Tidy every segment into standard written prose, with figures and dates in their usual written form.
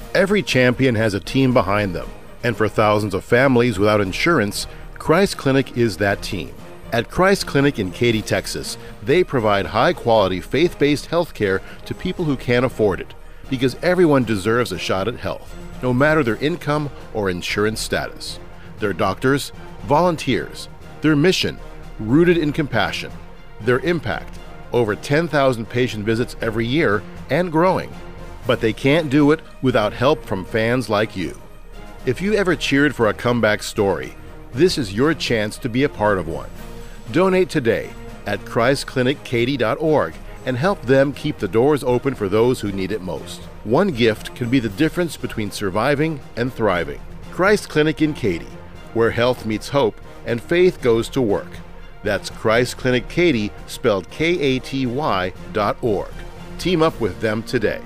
Every champion has a team behind them, and for thousands of families without insurance, Christ Clinic is that team. At Christ Clinic in Katy, Texas, they provide high-quality, faith-based health care to people who can't afford it, because everyone deserves a shot at health, no matter their income or insurance status. Their doctors, volunteers, their mission, rooted in compassion, their impact, over 10,000 patient visits every year and growing. But they can't do it without help from fans like you. If you ever cheered for a comeback story, this is your chance to be a part of one. Donate today at ChristClinicKaty.org and help them keep the doors open for those who need it most. One gift can be the difference between surviving and thriving. Christ Clinic in Katy, where health meets hope and faith goes to work. That's Christ Clinic Katy, spelled Katy.org. Team up with them today.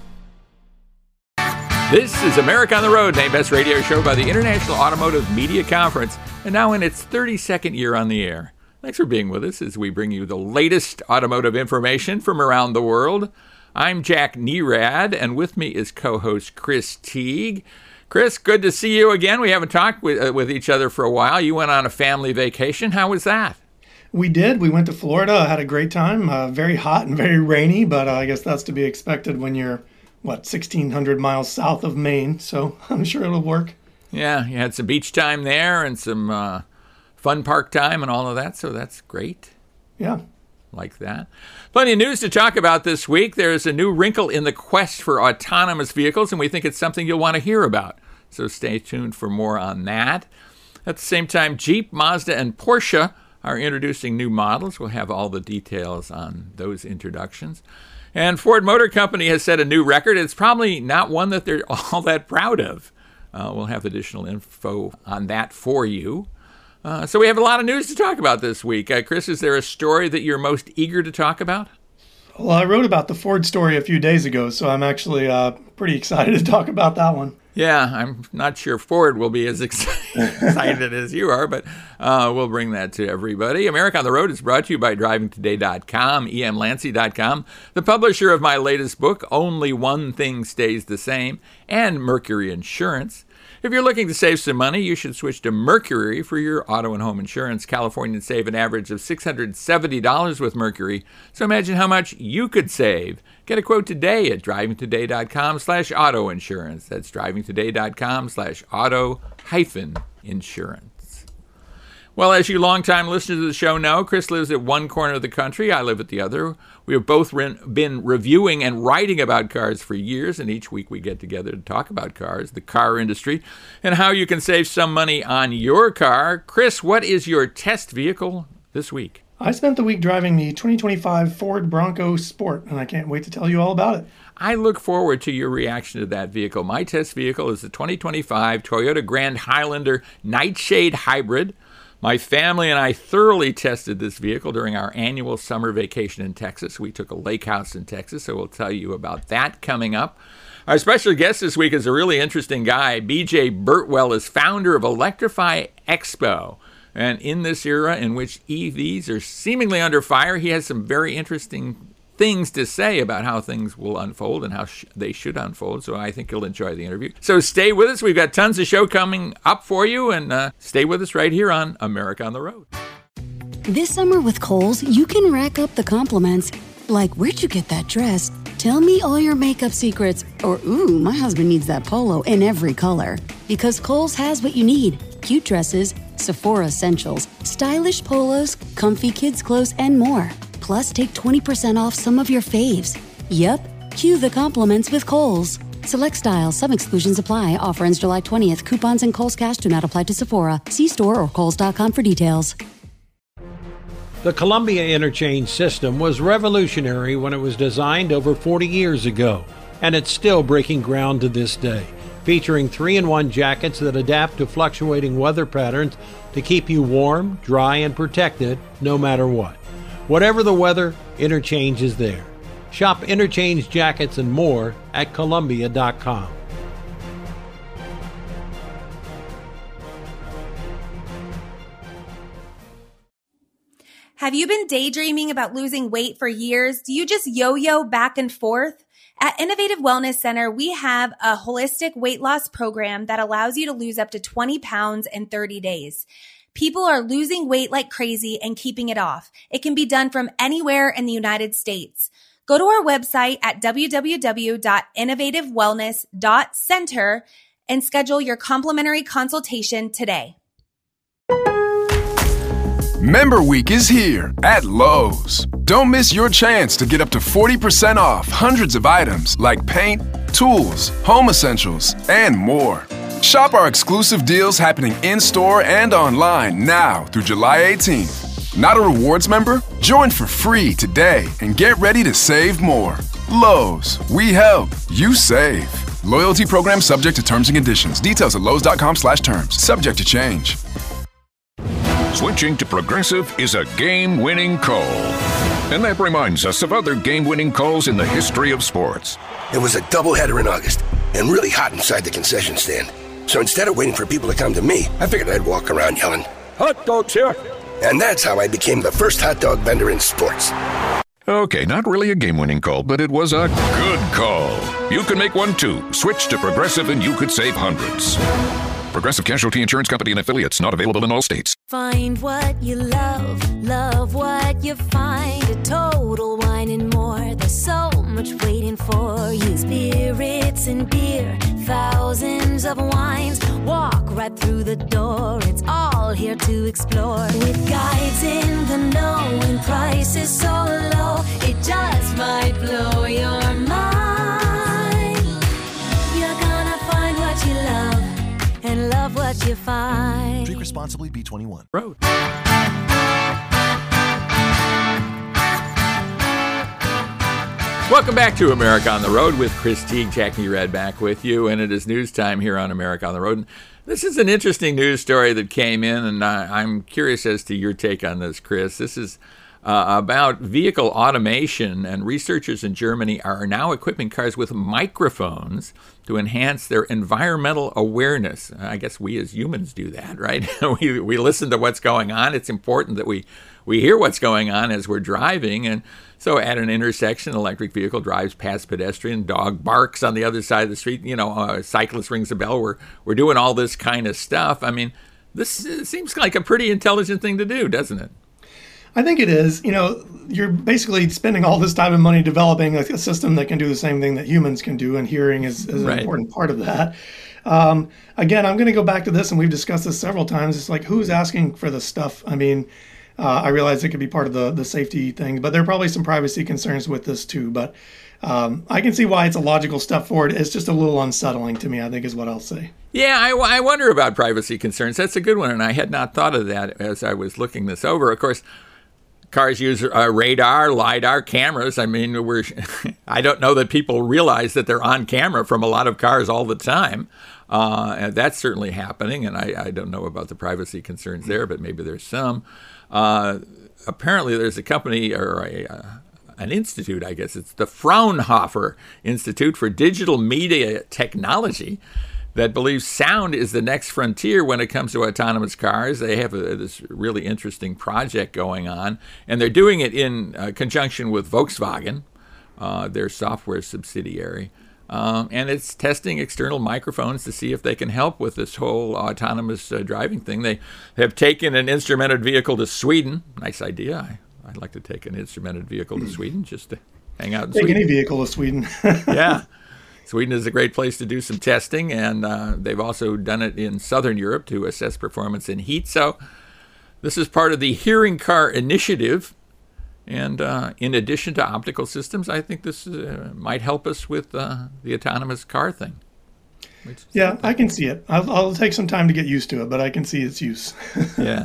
This is America on the Road, named Best Radio Show by the International Automotive Media Conference, and now in its 32nd year on the air. Thanks for being with us as we bring you the latest automotive information from around the world. I'm Jack Nerad, and with me is co-host Chris Teague. Chris, good to see you again. We haven't talked with each other for a while. You went on a family vacation. How was that? We did. We went to Florida. Had a great time. Very hot and very rainy, but I guess that's to be expected when you're, 1,600 miles south of Maine. So I'm sure it'll work. Yeah, you had some beach time there and some fun park time and all of that, so that's great. Yeah. Like that. Plenty of news to talk about this week. There's a new wrinkle in the quest for autonomous vehicles, and we think it's something you'll want to hear about. So stay tuned for more on that. At the same time, Jeep, Mazda, and Porsche are introducing new models. We'll have all the details on those introductions. And Ford Motor Company has set a new record. It's probably not one that they're all that proud of. We'll have additional info on that for you. So we have a lot of news to talk about this week. Chris, is there a story that you're most eager to talk about? Well, I wrote about the Ford story a few days ago, so I'm actually pretty excited to talk about that one. Yeah, I'm not sure Ford will be as excited as you are, but we'll bring that to everybody. America on the Road is brought to you by DrivingToday.com, emlancy.com, the publisher of my latest book, Only One Thing Stays the Same, and Mercury Insurance. If you're looking to save some money, you should switch to Mercury for your auto and home insurance. Californians save an average of $670 with Mercury, so imagine how much you could save. Get a quote today at drivingtoday.com/auto insurance. That's drivingtoday.com/auto-insurance. Well, as you longtime listeners to the show know, Chris lives at one corner of the country. I live at the other. We have both been reviewing and writing about cars for years, and each week we get together to talk about cars, the car industry, and how you can save some money on your car. Chris, what is your test vehicle this week? I spent the week driving the 2025 Ford Bronco Sport, and I can't wait to tell you all about it. I look forward to your reaction to that vehicle. My test vehicle is the 2025 Toyota Grand Highlander Nightshade Hybrid. My family and I thoroughly tested this vehicle during our annual summer vacation in Texas. We took a lake house in Texas, so we'll tell you about that coming up. Our special guest this week is a really interesting guy. B.J. Birtwell is founder of Electrify Expo. And in this era in which EVs are seemingly under fire, he has some very interesting things to say about how things will unfold and how they should unfold. So I think you'll enjoy the interview. So stay with us. We've got tons of show coming up for you, and stay with us right here on America on the Road. This summer with Kohl's, you can rack up the compliments. Like, where'd you get that dress? Tell me all your makeup secrets. Or, ooh, my husband needs that polo in every color. Because Kohl's has what you need. Cute dresses, Sephora essentials, stylish polos, comfy kids clothes, and more. Plus, take 20% off some of your faves. Yep, cue the compliments with Kohl's. Select styles, some exclusions apply. Offer ends July 20th. Coupons and Kohl's Cash do not apply to Sephora. See store or kohls.com for details. The Columbia Interchange system was revolutionary when it was designed over 40 years ago, and it's still breaking ground to this day. Featuring 3-in-1 jackets that adapt to fluctuating weather patterns to keep you warm, dry, and protected no matter what. Whatever the weather, Interchange is there. Shop Interchange jackets and more at Columbia.com. Have Have you been daydreaming about losing weight for years? Do you just yo-yo back and forth? At Innovative Wellness Center, we have a holistic weight loss program that allows you to lose up to 20 pounds in 30 days. People are losing weight like crazy and keeping it off. It can be done from anywhere in the United States. Go to our website at www.innovativewellness.center and schedule your complimentary consultation today. Member Week is here at Lowe's. Don't miss your chance to get up to 40% off hundreds of items like paint, tools, home essentials, and more. Shop our exclusive deals happening in-store and online now through July 18th. Not a rewards member? Join for free today and get ready to save more. Lowe's, we help, you save. Loyalty program subject to terms and conditions. Details at lowes.com/terms. Subject to change. Switching to Progressive is a game-winning call. And that reminds us of other game-winning calls in the history of sports. It was a doubleheader in August and really hot inside the concession stand. So instead of waiting for people to come to me, I figured I'd walk around yelling, "Hot dogs here!" And that's how I became the first hot dog vendor in sports. Okay, not really a game-winning call, but it was a good call. You can make one too. Switch to Progressive and you could save hundreds. Progressive Casualty Insurance Company and affiliates, not available in all states. Find what you love, love what you find. A Total Wine and More. There's so much waiting for you. Spirits and beer, thousands of wines. Walk right through the door. It's all here to explore. With guides in the know and prices so low, it just might blow your mind. You're gonna find what you love and love what you find. Drink responsibly, B21. Road. Welcome back to America on the Road with Chris Teague, Jackie Red back with you, and it is news time here on America on the Road. And this is an interesting news story that came in, and I'm curious as to your take on this, Chris. This is about vehicle automation, and researchers in Germany are now equipping cars with microphones to enhance their environmental awareness. I guess we as humans do that, right? we listen to what's going on. It's important that we hear what's going on as we're driving. And so at an intersection, an electric vehicle drives past pedestrian, dog barks on the other side of the street, a cyclist rings a bell. We're doing all this kind of stuff. I mean, this seems like a pretty intelligent thing to do, doesn't it? I think it is. You're basically spending all this time and money developing a system that can do the same thing that humans can do, and hearing is an important part of that. Again, I'm going to go back to this, and we've discussed this several times. It's like, who's asking for this stuff? I mean, I realize it could be part of the safety thing, but there are probably some privacy concerns with this too. But I can see why it's a logical step forward. It's just a little unsettling to me, I think, is what I'll say. Yeah, I wonder about privacy concerns. That's a good one, and I had not thought of that as I was looking this over. Of course, cars use radar, LiDAR, cameras. I mean, I don't know that people realize that they're on camera from a lot of cars all the time. And that's certainly happening, and I don't know about the privacy concerns there, but maybe there's some. Apparently, there's a company or an institute, I guess. It's the Fraunhofer Institute for Digital Media Technology that believes sound is the next frontier when it comes to autonomous cars. They have this really interesting project going on, and they're doing it in conjunction with Volkswagen, their software subsidiary. And it's testing external microphones to see if they can help with this whole autonomous driving thing. They have taken an instrumented vehicle to Sweden. Nice idea. I'd like to take an instrumented vehicle to Sweden just to hang out in Sweden. Take any vehicle to Sweden. Yeah. Sweden is a great place to do some testing, and they've also done it in Southern Europe to assess performance in heat. So this is part of the Hearing Car Initiative. And in addition to optical systems, I think this might help us with the autonomous car thing. Yeah, I can see it. I'll take some time to get used to it, but I can see its use. Yeah.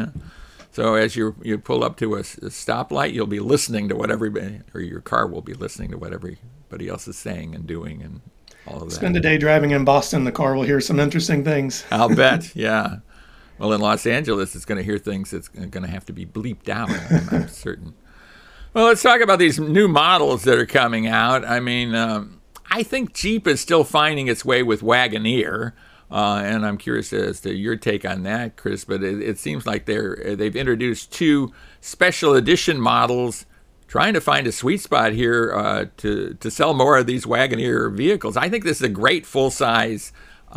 So as you pull up to a stoplight, you'll be listening to what everybody, or your car will be listening to what everybody else is saying and doing and all of that. Spend a day driving in Boston, the car will hear some interesting things. I'll bet, yeah. Well, in Los Angeles, it's going to hear things that's going to have to be bleeped out, I'm certain. Well, let's talk about these new models that are coming out. I mean, I think Jeep is still finding its way with Wagoneer. And I'm curious as to your take on that, Chris. But it seems like they've introduced 2 special edition models, trying to find a sweet spot here to sell more of these Wagoneer vehicles. I think this is a great full-size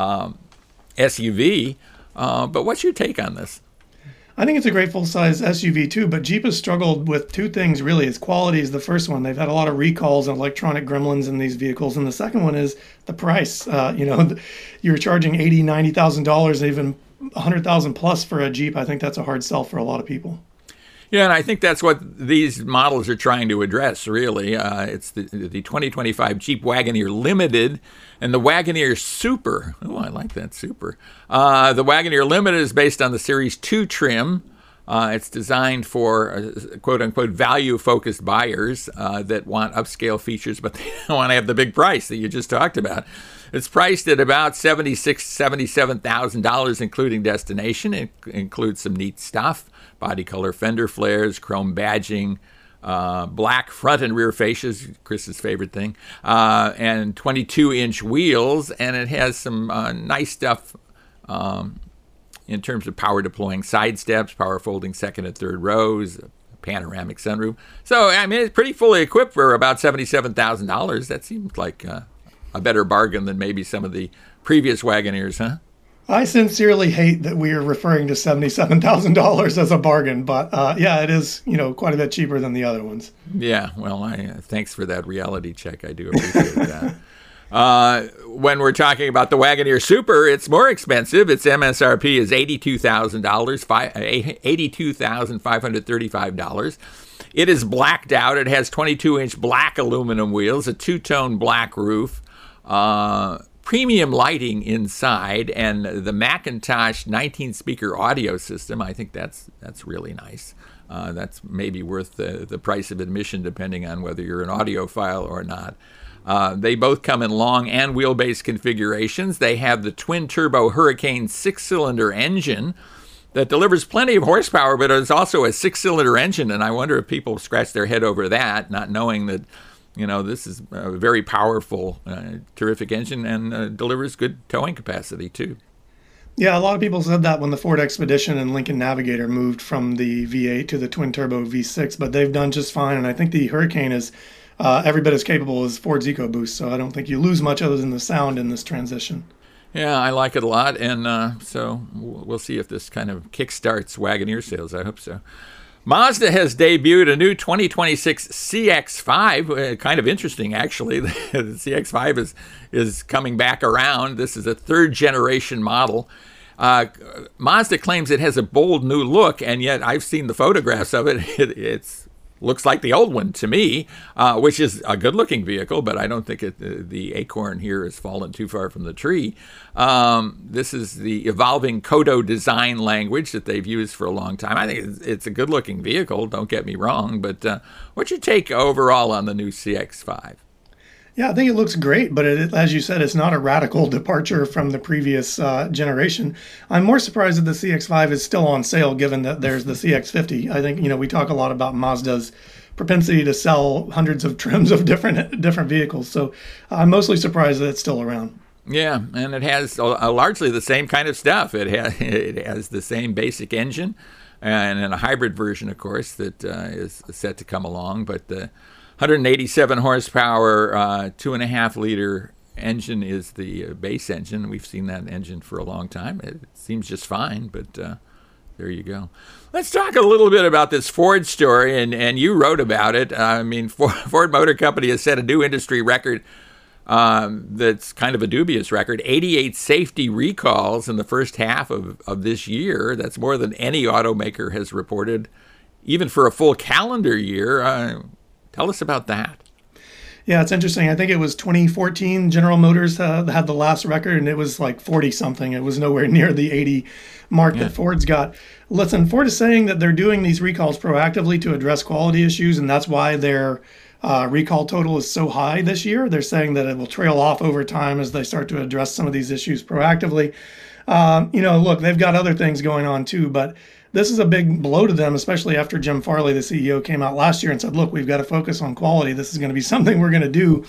SUV. But what's your take on this? I think it's a great full-size SUV too, but Jeep has struggled with 2 things really. Its quality is the first one. They've had a lot of recalls and electronic gremlins in these vehicles, and the second one is the price. You're charging $80,000, $90,000, even $100,000 plus for a Jeep. I think that's a hard sell for a lot of people. Yeah, and I think that's what these models are trying to address, really. It's the 2025 Jeep Wagoneer Limited and the Wagoneer Super. Oh, I like that, Super. The Wagoneer Limited is based on the Series 2 trim. It's designed for quote-unquote value-focused buyers that want upscale features, but they don't want to have the big price that you just talked about. It's priced at about $76,000, $77,000, including destination. It includes some neat stuff: body color fender flares, chrome badging, black front and rear fascias, Chris's favorite thing, and 22-inch wheels. And it has some nice stuff in terms of power deploying side steps, power folding second and third rows, panoramic sunroof. So, I mean, it's pretty fully equipped for about $77,000. That seems like a better bargain than maybe some of the previous Wagoneers, huh? I sincerely hate that we are referring to $77,000 as a bargain, but yeah, it is, quite a bit cheaper than the other ones. Yeah, well, thanks for that reality check. I do appreciate that. When we're talking about the Wagoneer Super, it's more expensive. Its MSRP is $82,000, $82,535. It is blacked out. It has 22-inch black aluminum wheels, a 2-tone black roof, premium lighting inside, and the Macintosh 19-speaker audio system. I think that's really nice. That's maybe worth the price of admission, depending on whether you're an audiophile or not. They both come in long and wheelbase configurations. They have the twin-turbo Hurricane 6-cylinder engine that delivers plenty of horsepower, but it's also a 6-cylinder engine, and I wonder if people scratch their head over that, not knowing that this is a very powerful, terrific engine, and delivers good towing capacity, too. Yeah, a lot of people said that when the Ford Expedition and Lincoln Navigator moved from the V8 to the twin-turbo V6, but they've done just fine, and I think the Hurricane is every bit as capable as Ford's EcoBoost, so I don't think you lose much other than the sound in this transition. Yeah, I like it a lot, and so we'll see if this kind of kickstarts Wagoneer sales. I hope so. Mazda has debuted a new 2026 CX-5. Kind of interesting, actually. The CX-5 is coming back around. This is a third-generation model. Mazda claims it has a bold new look, and yet I've seen the photographs of it. It looks like the old one to me, which is a good-looking vehicle, but I don't think the acorn here has fallen too far from the tree. This is the evolving Kodo design language that they've used for a long time. I think it's a good-looking vehicle, don't get me wrong, but what's your take overall on the new CX-5? Yeah, I think it looks great, but as you said, it's not a radical departure from the previous generation. I'm more surprised that the CX-5 is still on sale, given that there's the CX-50. I think, we talk a lot about Mazda's propensity to sell hundreds of trims of different vehicles, so I'm mostly surprised that it's still around. Yeah, and it has largely the same kind of stuff. It has the same basic engine, and a hybrid version, of course, that is set to come along, but the 187 horsepower, 2.5-liter engine is the base engine. We've seen that engine for a long time. It seems just fine, but there you go. Let's talk a little bit about this Ford story, and you wrote about it. I mean, Ford Motor Company has set a new industry record that's kind of a dubious record. 88 safety recalls in the first half of this year. That's more than any automaker has reported, even for a full calendar year. Tell us about that. Yeah, it's interesting. I think it was 2014 General Motors had the last record, and it was like 40-something. It was nowhere near the 80 mark that Ford's got. Listen, Ford is saying that they're doing these recalls proactively to address quality issues, and that's why their recall total is so high this year. They're saying that it will trail off over time as they start to address some of these issues proactively. Look, they've got other things going on too, but this is a big blow to them, especially after Jim Farley, the CEO, came out last year and said, look, we've got to focus on quality. This is going to be something we're going to do.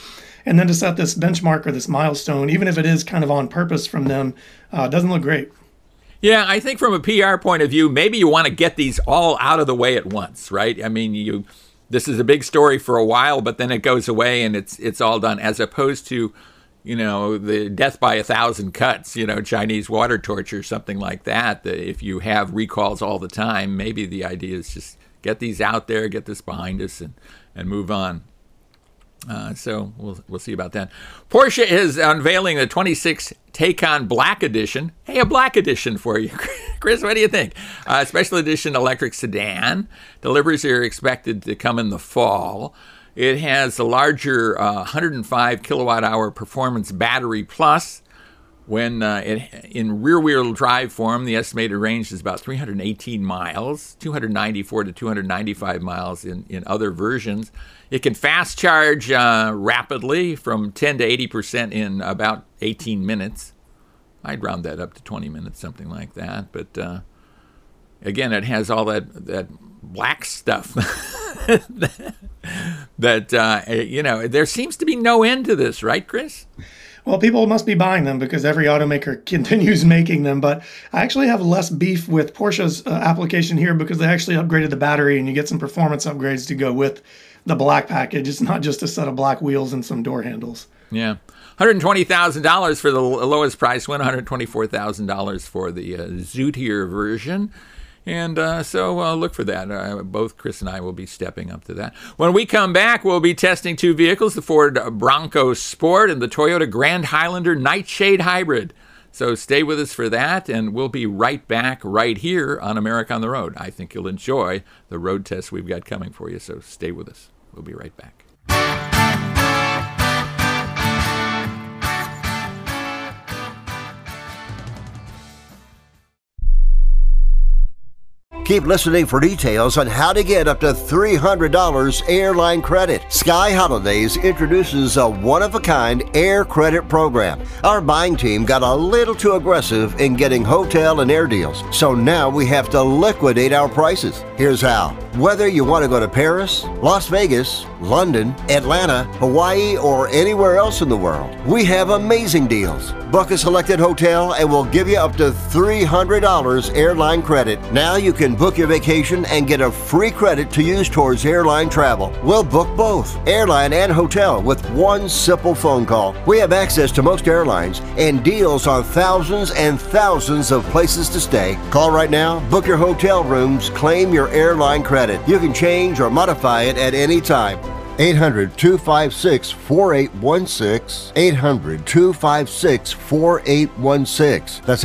And then to set this benchmark or this milestone, even if it is kind of on purpose from them, doesn't look great. Yeah, I think from a PR point of view, maybe you want to get these all out of the way at once, right? I mean, this is a big story for a while, but then it goes away and it's all done, as opposed to, the death by 1,000 cuts, Chinese water torture, something like that. If you have recalls all the time, maybe the idea is just get these out there, get this behind us, and move on. So we'll see about that. Porsche is unveiling the 26 Taycan Black Edition. Hey, a black edition for you. Chris, what do you think? Special edition electric sedan. Deliveries are expected to come in the fall. It has a larger 105 kilowatt-hour performance battery plus. When in rear-wheel drive form, the estimated range is about 318 miles, 294 to 295 miles in other versions. It can fast charge rapidly from 10 to 80% in about 18 minutes. I'd round that up to 20 minutes, something like that. But again, it has all that black stuff that there seems to be no end to this, right, Chris? Well, people must be buying them because every automaker continues making them. But I actually have less beef with Porsche's application here because they actually upgraded the battery and you get some performance upgrades to go with the black package. It's not just a set of black wheels and some door handles. Yeah. $120,000 for the lowest price one, $124,000 for the Zootier version. And so look for that. Both Chris and I will be stepping up to that. When we come back, we'll be testing two vehicles, the Ford Bronco Sport and the Toyota Grand Highlander Nightshade Hybrid. So stay with us for that, and we'll be right back right here on America on the Road. I think you'll enjoy the road test we've got coming for you, so stay with us. We'll be right back. Keep listening for details on how to get up to $300 airline credit. Sky Holidays introduces a one-of-a-kind air credit program. Our buying team got a little too aggressive in getting hotel and air deals, so now we have to liquidate our prices. Here's how. Whether you want to go to Paris, Las Vegas, London, Atlanta, Hawaii, or anywhere else in the world, we have amazing deals. Book a selected hotel and we'll give you up to $300 airline credit. Now you can book your vacation and get a free credit to use towards airline travel. We'll book both, airline and hotel, with one simple phone call. We have access to most airlines and deals on thousands and thousands of places to stay. Call right now, book your hotel rooms, claim your airline credit. You can change or modify it at any time. 800-256-4816. 800-256-4816. That's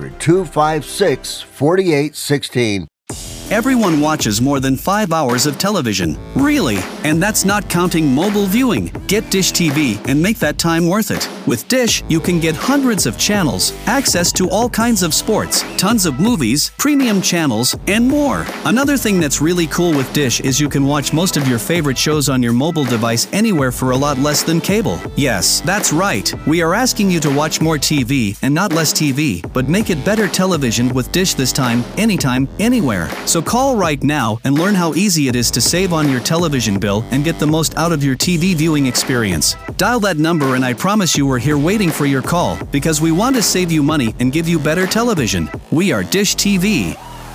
800-256-4816. Everyone watches more than 5 hours of television. Really? And that's not counting mobile viewing. Get Dish TV and make that time worth it. With Dish, you can get hundreds of channels, access to all kinds of sports, tons of movies, premium channels, and more. Another thing that's really cool with Dish is you can watch most of your favorite shows on your mobile device anywhere for a lot less than cable. Yes, that's right. We are asking you to watch more TV and not less TV, but make it better television with Dish this time, anytime, anywhere. So call right now and learn how easy it is to save on your television bill and get the most out of your TV viewing experience. Dial that number and I promise you we're here waiting for your call because we want to save you money and give you better television. We are Dish TV.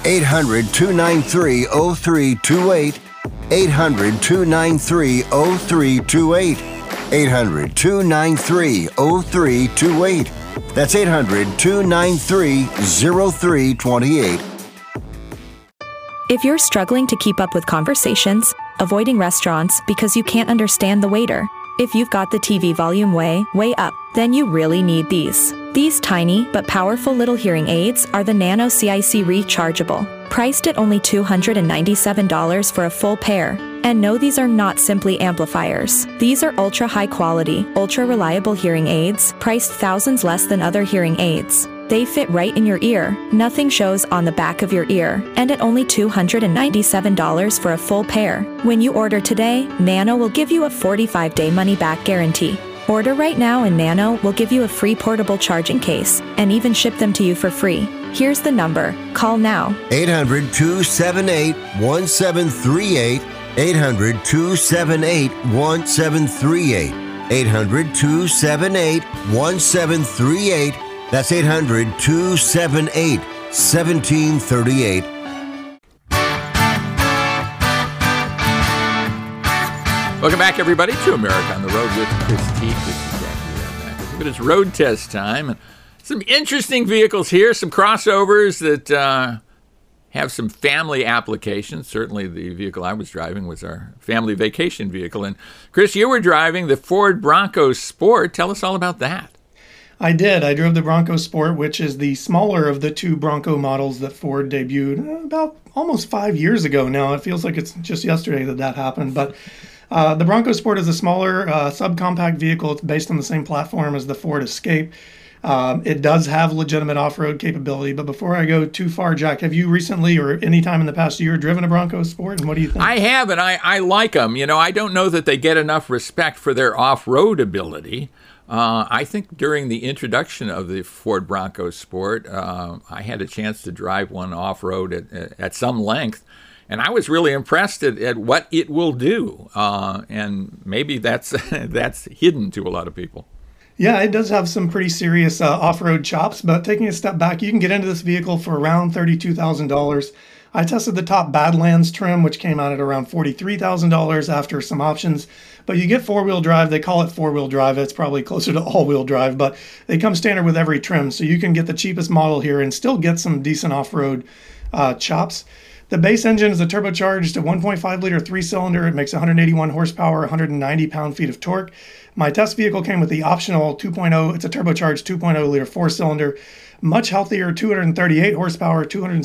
800-293-0328. 800-293-0328. 800-293-0328. That's 800-293-0328. If you're struggling to keep up with conversations, avoiding restaurants because you can't understand the waiter, if you've got the TV volume way up, then you really need these. These tiny but powerful little hearing aids are the Nano CIC Rechargeable, priced at only $297 for a full pair. And no, these are not simply amplifiers. These are ultra high quality, ultra reliable hearing aids, priced thousands less than other hearing aids. They fit right in your ear, nothing shows on the back of your ear, and at only $297 for a full pair. When you order today, Nano will give you a 45-day money-back guarantee. Order right now and Nano will give you a free portable charging case, and even ship them to you for free. Here's the number. Call now. 800-278-1738. 800-278-1738. 800-278-1738. That's 800-278-1738. Welcome back, everybody, to America on the Road with Chris Teague. This is Jackie Redknapp. But it's road test time. And some interesting vehicles here, some crossovers that have some family applications. Certainly the vehicle I was driving was our family vacation vehicle. And Chris, you were driving the Ford Bronco Sport. Tell us all about that. I did. I drove the Bronco Sport, which is the smaller of the two Bronco models that Ford debuted about almost 5 years ago now. It feels like it's just yesterday that happened. But the Bronco Sport is a smaller subcompact vehicle. It's based on the same platform as the Ford Escape. It does have legitimate off-road capability. But before I go too far, Jack, have you recently or any time in the past year driven a Bronco Sport? And what do you think? I have, and I like them. You know, I don't know that they get enough respect for their off-road ability. I think during the introduction of the Ford Bronco Sport, I had a chance to drive one off-road at some length, and I was really impressed at what it will do. And maybe that's hidden to a lot of people. Yeah, it does have some pretty serious off-road chops, but taking a step back, you can get into this vehicle for around $32,000. I tested the top Badlands trim, which came out at around $43,000 after some options. But you get four-wheel drive. They call it four-wheel drive. It's probably closer to all-wheel drive, but they come standard with every trim. So you can get the cheapest model here and still get some decent off-road chops. The base engine is a turbocharged 1.5-liter three-cylinder. It makes 181 horsepower, 190 pound-feet of torque. My test vehicle came with the optional 2.0. It's a turbocharged 2.0-liter four-cylinder. Much healthier, 238 horsepower,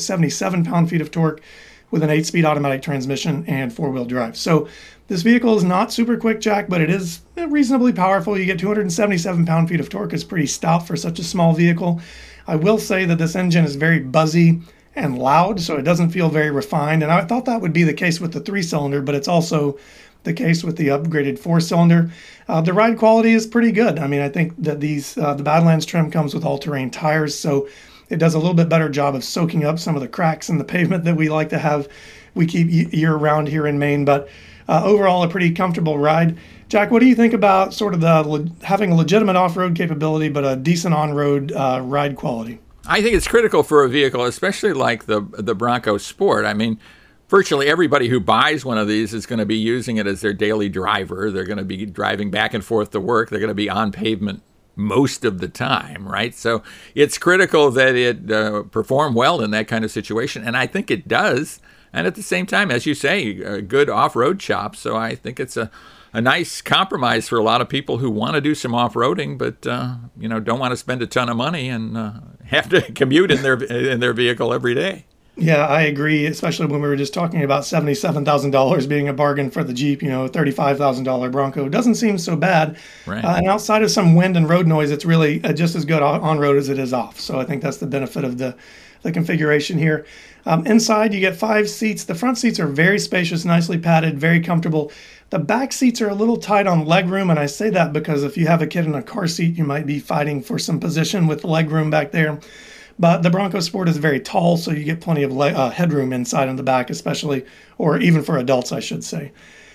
277 pound-feet of torque with an 8-speed automatic transmission and four-wheel drive. So this vehicle is not super quick, Jack, but it is reasonably powerful. You get 277 pound-feet of torque. It's pretty stout for such a small vehicle. I will say that this engine is very buzzy and loud, so it doesn't feel very refined. And I thought that would be the case with the three-cylinder, but it's also the case with the upgraded four-cylinder. The ride quality is pretty good. I mean, I think that the Badlands trim comes with all-terrain tires, so it does a little bit better job of soaking up some of the cracks in the pavement that we like to have. We keep year-round here in Maine, but overall a pretty comfortable ride. Jack, what do you think about sort of having a legitimate off-road capability but a decent on-road ride quality? I think it's critical for a vehicle, especially like the Bronco Sport. I mean, virtually everybody who buys one of these is going to be using it as their daily driver. They're going to be driving back and forth to work. They're going to be on pavement most of the time, right? So it's critical that it perform well in that kind of situation, and I think it does. And at the same time, as you say, good off-road chops. So I think it's a nice compromise for a lot of people who want to do some off-roading, but don't want to spend a ton of money and have to commute in their vehicle every day. Yeah, I agree, especially when we were just talking about $77,000 being a bargain for the Jeep, $35,000 Bronco. It doesn't seem so bad. Right. And outside of some wind and road noise, it's really just as good on-road as it is off. So I think that's the benefit of the configuration here. Inside, you get 5 seats. The front seats are very spacious, nicely padded, very comfortable. The back seats are a little tight on legroom, and I say that because if you have a kid in a car seat, you might be fighting for some position with legroom back there. But the Bronco Sport is very tall, so you get plenty of headroom inside and the back, especially, or even for adults, I should say.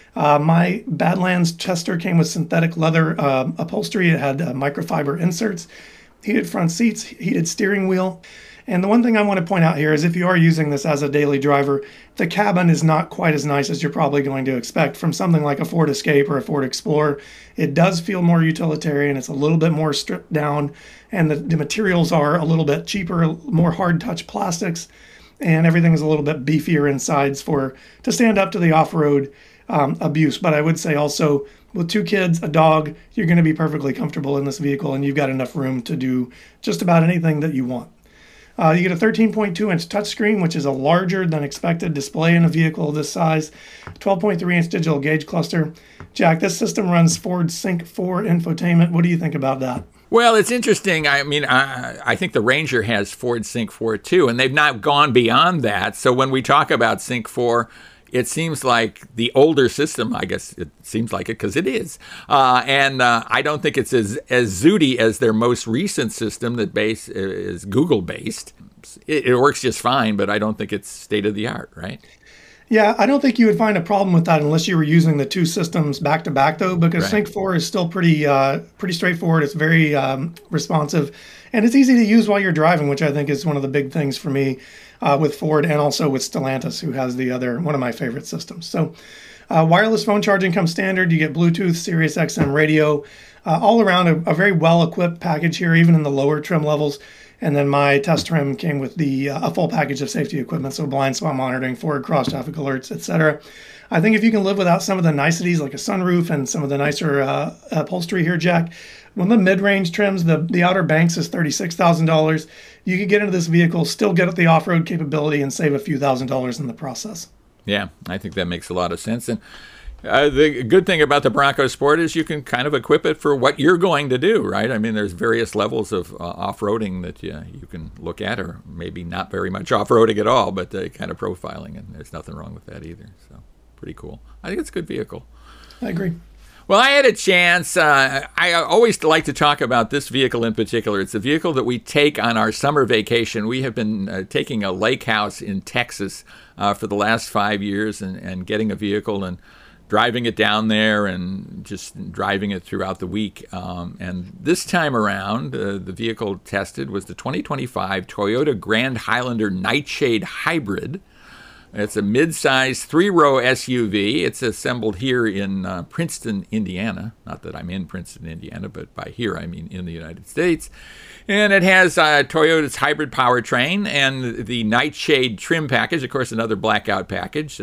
My Badlands tester came with synthetic leather upholstery. It had microfiber inserts, heated front seats, heated steering wheel. And the one thing I want to point out here is if you are using this as a daily driver, the cabin is not quite as nice as you're probably going to expect from something like a Ford Escape or a Ford Explorer. It does feel more utilitarian. It's a little bit more stripped down, and the materials are a little bit cheaper, more hard touch plastics, and everything is a little bit beefier insides to stand up to the off-road abuse. But I would say also with 2 kids, a dog, you're going to be perfectly comfortable in this vehicle, and you've got enough room to do just about anything that you want. You get a 13.2-inch touchscreen, which is a larger than expected display in a vehicle of this size. 12.3-inch digital gauge cluster. Jack, this system runs Ford Sync 4 infotainment. What do you think about that? Well, it's interesting. I mean, I think the Ranger has Ford Sync 4 too, and they've not gone beyond that. So when we talk about Sync 4, it seems like the older system. I guess it seems like it because it is. And I don't think it's as zooty as their most recent system that is Google-based. It works just fine, but I don't think it's state-of-the-art, right? Yeah, I don't think you would find a problem with that unless you were using the two systems back to back, though, because Sync 4 is still pretty straightforward. It's very responsive, and it's easy to use while you're driving, which I think is one of the big things for me with Ford and also with Stellantis, who has one of my favorite systems. So wireless phone charging comes standard. You get Bluetooth, Sirius XM radio, all around a very well-equipped package here, even in the lower trim levels. And then my test trim came with a full package of safety equipment, so blind spot monitoring, forward cross traffic alerts, etc. I think if you can live without some of the niceties like a sunroof and some of the nicer upholstery here, Jack, one of the mid-range trims, the Outer Banks is $36,000. You could get into this vehicle, still get the off-road capability, and save a few $1,000s in the process. Yeah, I think that makes a lot of sense. And the good thing about the Bronco Sport is you can kind of equip it for what you're going to do, right? I mean, there's various levels of off-roading that you can look at, or maybe not very much off-roading at all, but kind of profiling, and there's nothing wrong with that either. So pretty cool. I think it's a good vehicle. I agree. Well, I had a chance. I always like to talk about this vehicle in particular. It's a vehicle that we take on our summer vacation. We have been taking a lake house in Texas for the last 5 years and getting a vehicle and driving it down there and just driving it throughout the week. And this time around, the vehicle tested was the 2025 Toyota Grand Highlander Nightshade Hybrid. It's a mid-size 3-row SUV. It's assembled here in Princeton, Indiana. Not that I'm in Princeton, Indiana, but by here I mean in the United States. And it has Toyota's hybrid powertrain and the Nightshade trim package, of course, another blackout package.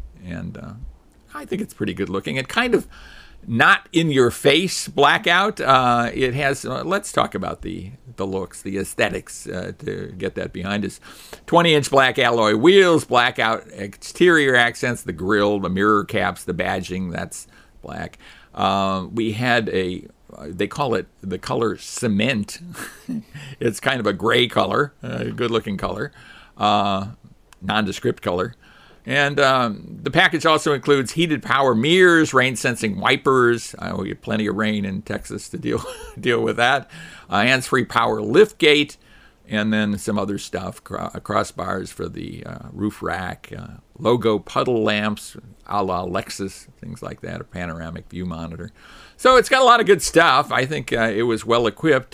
I think it's pretty good looking. It kind of not in your face blackout. It has, let's talk about the looks, the aesthetics to get that behind us. 20-inch black alloy wheels, blackout exterior accents, the grille, the mirror caps, the badging, that's black. We had they call it the color cement. It's kind of a gray color, good looking color, nondescript color. And the package also includes heated power mirrors, rain-sensing wipers. We get plenty of rain in Texas to deal with that. Hands-free power liftgate, and then some other stuff, crossbars for the roof rack, logo puddle lamps, a la Lexus, things like that, a panoramic view monitor. So it's got a lot of good stuff. I think it was well-equipped.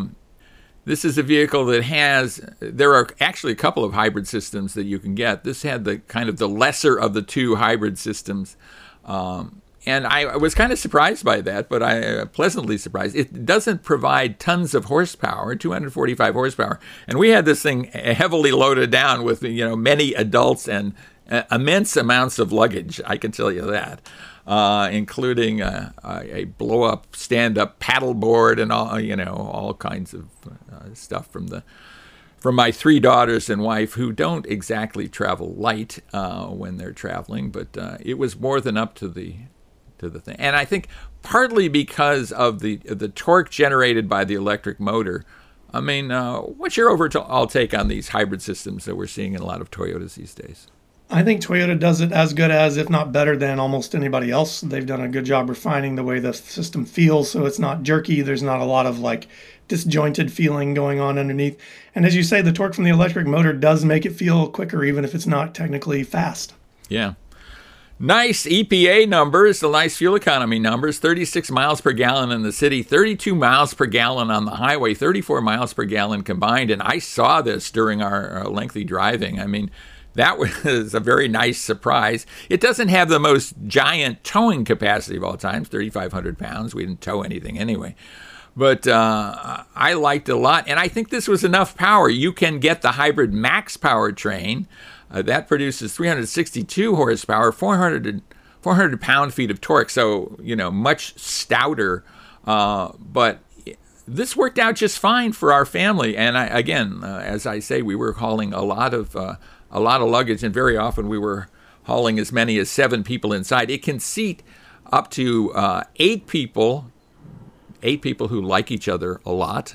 This is a vehicle that there are actually a couple of hybrid systems that you can get. This had the kind of the lesser of the two hybrid systems. And I was kind of surprised by that, but I pleasantly surprised. It doesn't provide tons of horsepower, 245 horsepower. And we had this thing heavily loaded down with, many adults and immense amounts of luggage, I can tell you that. Including a blow-up, stand-up paddleboard and all kinds of stuff from my 3 daughters and wife, who don't exactly travel light when they're traveling, but it was more than up to the thing. And I think partly because of the torque generated by the electric motor. I mean, what's your overall take on these hybrid systems that we're seeing in a lot of Toyotas these days? I think Toyota does it as good as, if not better than, almost anybody else. They've done a good job refining the way the system feels, so it's not jerky. There's not a lot of disjointed feeling going on underneath. And as you say, the torque from the electric motor does make it feel quicker, even if it's not technically fast. Yeah. Nice EPA numbers, the nice fuel economy numbers, 36 miles per gallon in the city, 32 miles per gallon on the highway, 34 miles per gallon combined. And I saw this during our lengthy driving. I mean, that was a very nice surprise. It doesn't have the most giant towing capacity of all time, 3,500 pounds. We didn't tow anything anyway. But I liked it a lot. And I think this was enough power. You can get the hybrid max powertrain. That produces 362 horsepower, 400 pound-feet of torque. So, much stouter. But this worked out just fine for our family. And as I say, we were hauling a lot of luggage, and very often we were hauling as many as 7 people inside. It can seat up to 8 people who like each other a lot.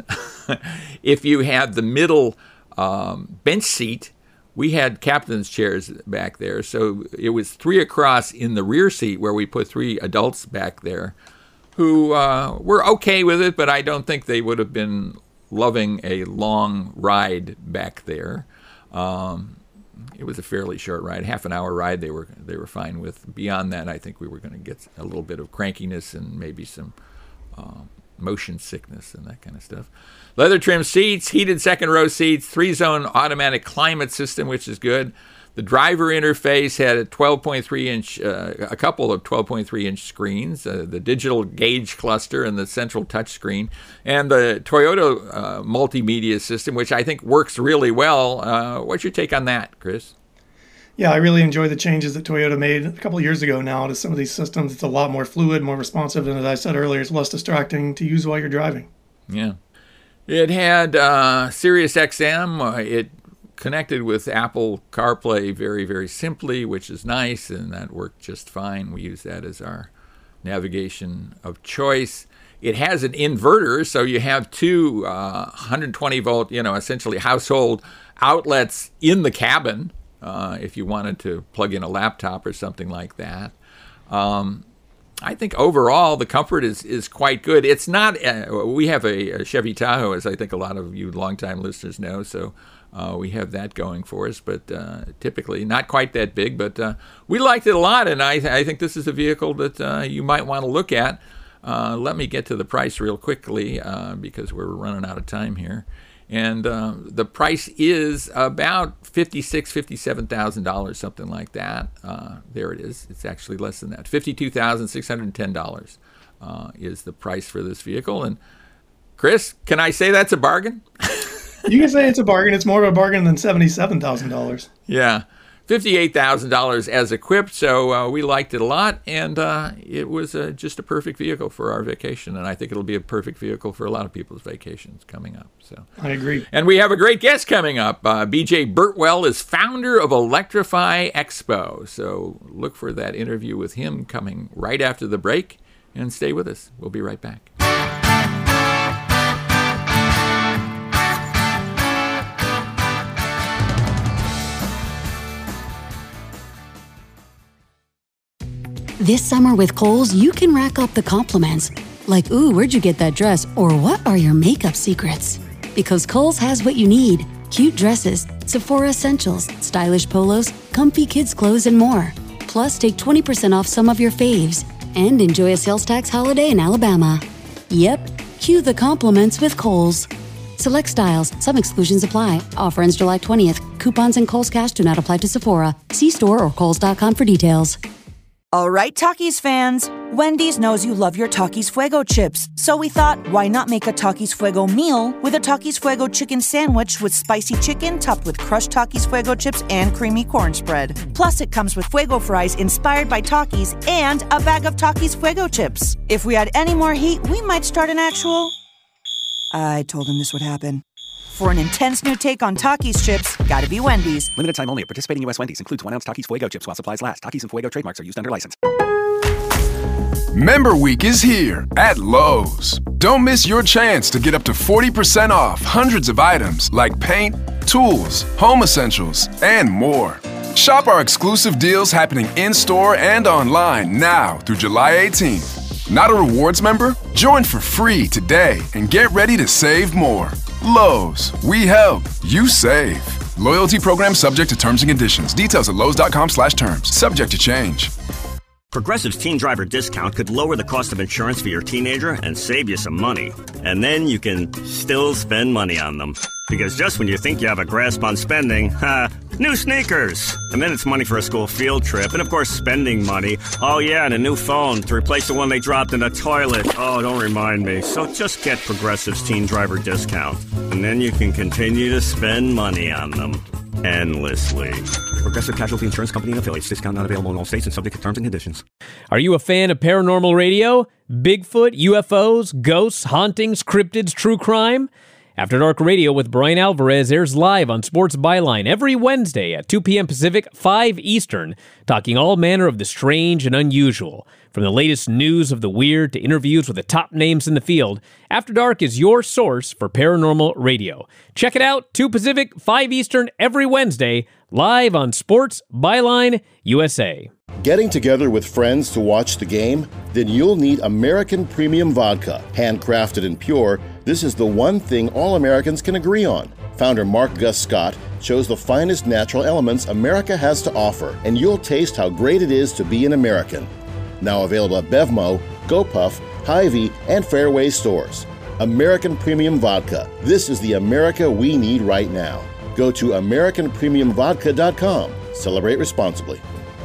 If you have the middle bench seat, we had captain's chairs back there, so it was 3 across in the rear seat where we put 3 adults back there who were okay with it, but I don't think they would have been loving a long ride back there. it was a fairly short ride, half an hour ride. They were fine with. Beyond that, I think we were going to get a little bit of crankiness and maybe some motion sickness and that kind of stuff. Leather trim seats, heated second row seats, 3-zone automatic climate system, which is good. The driver interface had a 12.3 inch, a couple of 12.3 inch screens, the digital gauge cluster and the central touch screen, and the Toyota multimedia system, which I think works really well. What's your take on that, Chris? Yeah, I really enjoy the changes that Toyota made a couple of years ago now to some of these systems. It's a lot more fluid, more responsive, and as I said earlier, it's less distracting to use while you're driving. Yeah. It had Sirius XM. It connected with Apple CarPlay very, very simply, which is nice, and that worked just fine. We use that as our navigation of choice. It has an inverter, so you have two 120-volt, essentially household outlets in the cabin if you wanted to plug in a laptop or something like that. I think overall the comfort is quite good. It's not, we have a Chevy Tahoe, as I think a lot of you longtime listeners know, so we have that going for us, but typically not quite that big, but we liked it a lot, and I think this is a vehicle that you might want to look at. Let me get to the price real quickly because we're running out of time here. And the price is about $56,000, $57,000, something like that. There it is. It's actually less than that. $52,610 is the price for this vehicle. And Chris, can I say that's a bargain? You can say it's a bargain. It's more of a bargain than $77,000. Yeah. $58,000 as equipped, so we liked it a lot, and it was just a perfect vehicle for our vacation, and I think it'll be a perfect vehicle for a lot of people's vacations coming up. So I agree. And we have a great guest coming up. BJ Birtwell is founder of Electrify Expo, so look for that interview with him coming right after the break, and stay with us. We'll be right back. This summer with Kohl's, you can rack up the compliments. Like, ooh, where'd you get that dress? Or what are your makeup secrets? Because Kohl's has what you need. Cute dresses, Sephora essentials, stylish polos, comfy kids clothes, and more. Plus, take 20% off some of your faves. And enjoy a sales tax holiday in Alabama. Yep, cue the compliments with Kohl's. Select styles, some exclusions apply. Offer ends July 20th. Coupons and Kohl's Cash do not apply to Sephora. See store or kohls.com for details. All right, Takis fans. Wendy's knows you love your Takis Fuego chips. So we thought, why not make a Takis Fuego meal with a Takis Fuego chicken sandwich with spicy chicken topped with crushed Takis Fuego chips and creamy corn spread. Plus, it comes with Fuego fries inspired by Takis and a bag of Takis Fuego chips. If we had any more heat, we might start an actual... I told him this would happen. For an intense new take on Takis chips, gotta be Wendy's. Limited time only at participating U.S. Wendy's. Includes 1-ounce Takis Fuego chips while supplies last. Takis and Fuego trademarks are used under license. Member Week is here at Lowe's. Don't miss your chance to get up to 40% off hundreds of items like paint, tools, home essentials, and more. Shop our exclusive deals happening in-store and online now through July 18th. Not a rewards member? Join for free today and get ready to save more. Lowe's, we help, you save. Loyalty program subject to terms and conditions. Details at lowes.com/terms. Subject to change. Progressive's Teen Driver discount could lower the cost of insurance for your teenager and save you some money. And then you can still spend money on them. Because just when you think you have a grasp on spending, new sneakers. And then it's money for a school field trip. And of course, spending money. Oh yeah, and a new phone to replace the one they dropped in the toilet. Oh, don't remind me. So just get Progressive's Teen Driver discount. And then you can continue to spend money on them. Endlessly. Progressive Casualty Insurance Company and affiliates. Discount not available in all states and subject to terms and conditions. Are you a fan of paranormal radio? Bigfoot, UFOs, ghosts, hauntings, cryptids, true crime? After Dark Radio with Brian Alvarez airs live on Sports Byline every Wednesday at 2 p.m. Pacific, 5 Eastern, talking all manner of the strange and unusual. From the latest news of the weird to interviews with the top names in the field, After Dark is your source for paranormal radio. Check it out, 2 Pacific, 5 Eastern, every Wednesday, live on Sports Byline USA. Getting together with friends to watch the game? Then you'll need American Premium Vodka. Handcrafted and pure, this is the one thing all Americans can agree on. Founder Mark Gus Scott chose the finest natural elements America has to offer, and you'll taste how great it is to be an American. Now available at Bevmo, GoPuff, Hy-Vee, and Fairway stores. American Premium Vodka. This is the America we need right now. Go to AmericanPremiumVodka.com. Celebrate responsibly.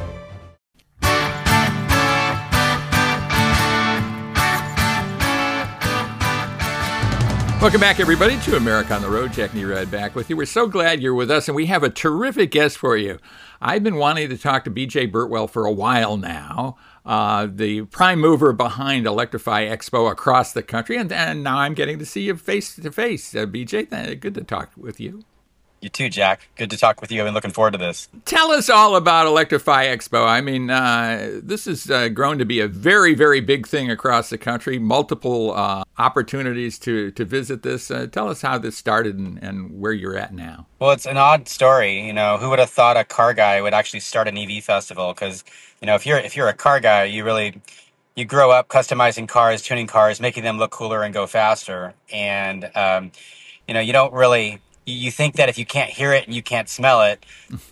Welcome back, everybody, to America on the Road. Jack Nerad back with you. We're so glad you're with us, and we have a terrific guest for you. I've been wanting to talk to B.J. Birtwell for a while now, the prime mover behind Electrify Expo across the country, and now I'm getting to see you face-to-face. B.J., good to talk with you. You too, Jack. Good to talk with you. I've been looking forward to this. Tell us all about Electrify Expo. I mean, this has grown to be a very, very big thing across the country. Multiple opportunities to visit this. Tell us how this started and where you're at now. Well, it's an odd story. You know, who would have thought a car guy would actually start an EV festival? Because, you know, if you're a car guy, you grow up customizing cars, tuning cars, making them look cooler and go faster. And, you know, you don't really... You think that if you can't hear it and you can't smell it,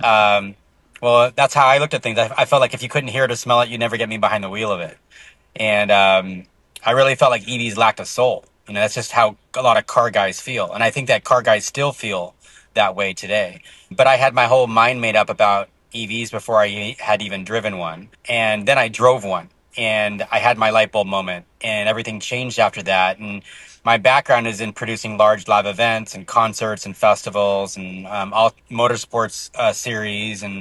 well, that's how I looked at things. I felt like if you couldn't hear it or smell it, you'd never get me behind the wheel of it. And I really felt like EVs lacked a soul. You know, that's just how a lot of car guys feel. And I think that car guys still feel that way today. But I had my whole mind made up about EVs before I had even driven one. And then I drove one. And I had my light bulb moment. And everything changed after that. And my background is in producing large live events and concerts and festivals and all motorsports series, and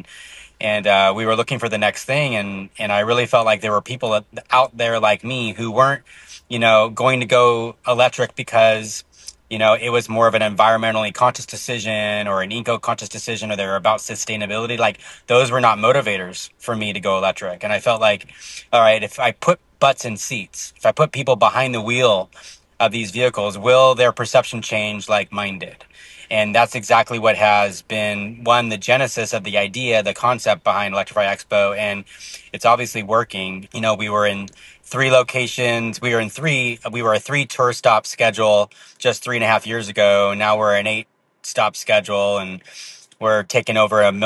we were looking for the next thing, and I really felt like there were people out there like me who weren't, you know, going to go electric because, you know, it was more of an environmentally conscious decision or an eco-conscious decision, or they were about sustainability. Like, those were not motivators for me to go electric. And I felt like, all right, if I put butts in seats, if I put people behind the wheel of these vehicles, will their perception change like mine did? And that's exactly what has been, the genesis of the idea, the concept behind Electrify Expo, and it's obviously working. You know, we were in 3 locations. We were a 3 tour stop schedule just 3.5 years ago. Now we're an 8 stop schedule, and we're taking over 1.5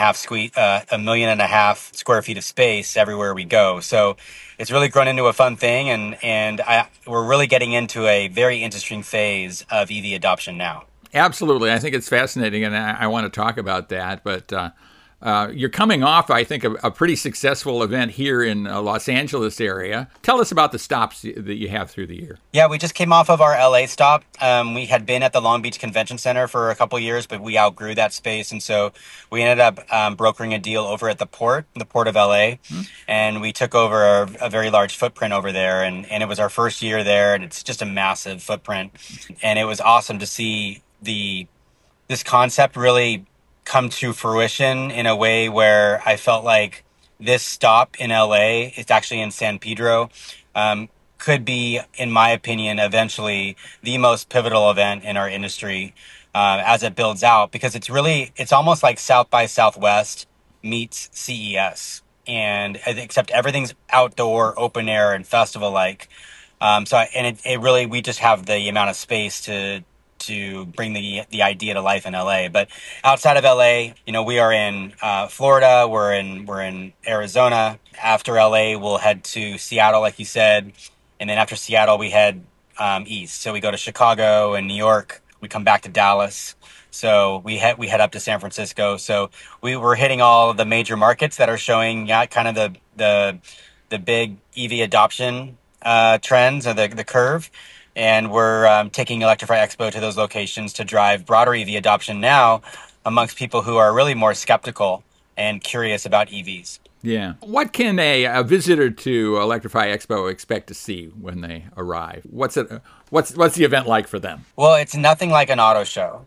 million square feet of space everywhere we go. So it's really grown into a fun thing, and we're really getting into a very interesting phase of EV adoption now. Absolutely. I think it's fascinating, and I want to talk about that. But you're coming off, I think, a pretty successful event here in Los Angeles area. Tell us about the stops that you have through the year. Yeah, we just came off of our LA stop. We had been at the Long Beach Convention Center for a couple of years, but we outgrew that space. And so we ended up brokering a deal over at the port of LA. And we took over a very large footprint over there. And it was our first year there. And it's just a massive footprint. And it was awesome to see this concept really come to fruition in a way where I felt like this stop in LA, it's actually in San Pedro, could be, in my opinion, eventually the most pivotal event in our industry as it builds out, because it's almost like South by Southwest meets CES, and except everything's outdoor, open air, and festival like. We just have the amount of space to bring the idea to life in LA. But outside of LA, you know, we are in Florida, we're in Arizona. After LA, we'll head to Seattle, like you said. And then after Seattle, we head east. So we go to Chicago and New York. We come back to Dallas. So we head up to San Francisco. So we're hitting all of the major markets that are showing kind of the big EV adoption trends, or the curve. And we're taking Electrify Expo to those locations to drive broader EV adoption now amongst people who are really more skeptical and curious about EVs. Yeah. What can a visitor to Electrify Expo expect to see when they arrive? What's the event like for them? Well, it's nothing like an auto show.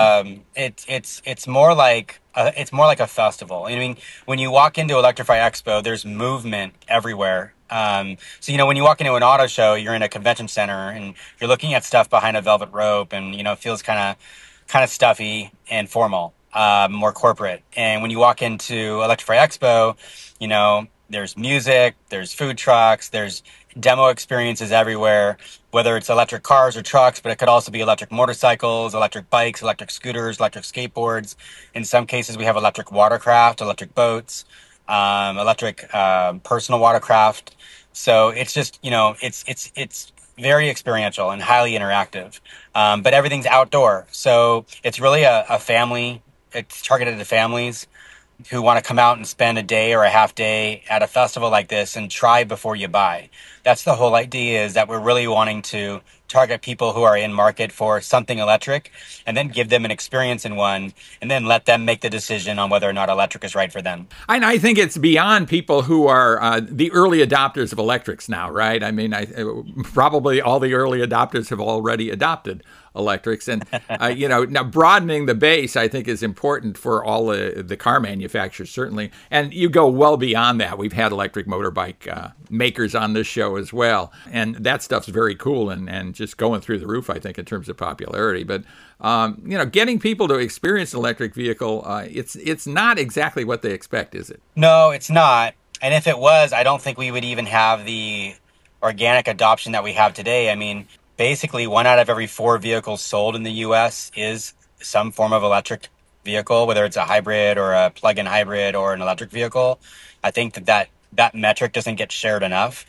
It's more like a festival. I mean, when you walk into Electrify Expo, there's movement everywhere. So, you know, when you walk into an auto show, you're in a convention center and you're looking at stuff behind a velvet rope, and, you know, it feels kind of stuffy and formal. more corporate. And when you walk into Electrify Expo, you know, there's music, there's food trucks, there's demo experiences everywhere, whether it's electric cars or trucks, but it could also be electric motorcycles, electric bikes, electric scooters, electric skateboards. In some cases, we have electric watercraft, electric boats, electric personal watercraft. So it's just, you know, it's very experiential and highly interactive, but everything's outdoor. So it's really a family. It's targeted to families who want to come out and spend a day or a half day at a festival like this and try before you buy. That's the whole idea, is that we're really wanting to target people who are in market for something electric, and then give them an experience in one, and then let them make the decision on whether or not electric is right for them. And I think it's beyond people who are the early adopters of electrics now, right? I mean, probably all the early adopters have already adopted electrics. And, you know, now broadening the base, I think, is important for all the car manufacturers, certainly. And you go well beyond that. We've had electric motorbike makers on this show as well. And that stuff's very cool and just going through the roof, I think, in terms of popularity. But, you know, getting people to experience an electric vehicle, it's not exactly what they expect, is it? No, it's not. And if it was, I don't think we would even have the organic adoption that we have today. I mean, basically 1 out of every 4 vehicles sold in the U.S. is some form of electric vehicle, whether it's a hybrid or a plug-in hybrid or an electric vehicle. I think that metric doesn't get shared enough.